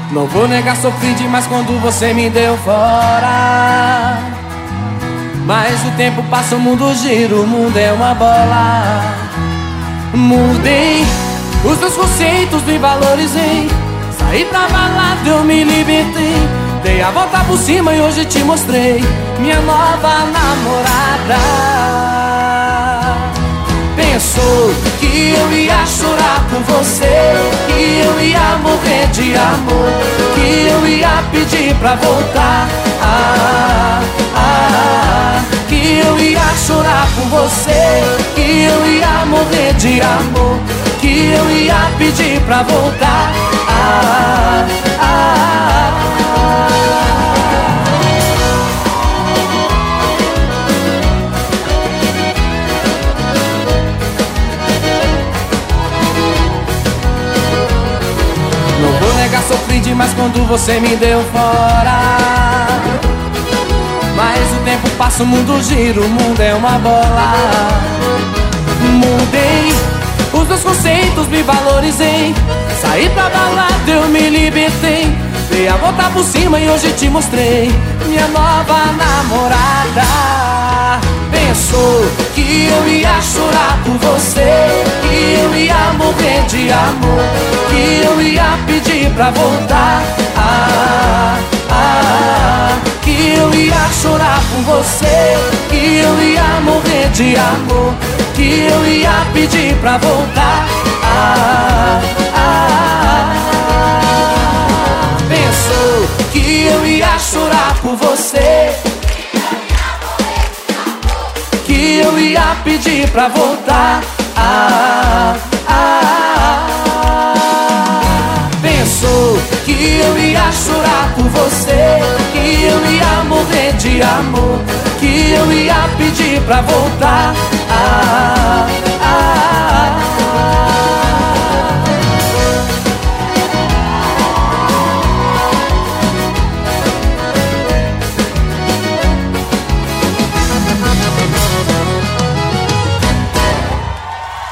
Não vou negar, sofri demais quando você me deu fora. Mas o tempo passa, o mundo gira, o mundo é uma bola. Mudei os meus conceitos, me valorizei. Saí pra balada, eu me libertei. Dei a volta por cima e hoje te mostrei minha nova namorada. Pensou que eu ia chorar por você, que eu ia morrer de amor, que eu ia pedir pra voltar, que eu ia chorar por você, que eu ia morrer de amor, que eu ia pedir pra voltar, Não vou negar, sofri demais quando você me deu fora. Mas o tempo passa, o mundo gira, o mundo é uma bola. Mudei os meus conceitos, me valorizei. Saí pra balada, eu me libertei. Dei a volta por cima e hoje te mostrei minha nova namorada. Pensou que eu ia chorar por você, que eu ia morrer de amor, que eu ia pedir pra voltar, que eu ia chorar por você, que eu ia morrer de amor, que eu ia pedir pra voltar, Pensou que eu ia chorar por você, que eu ia pedir pra voltar, Pensou que eu ia chorar por você, que eu ia morrer de amor, que eu ia pedir pra voltar,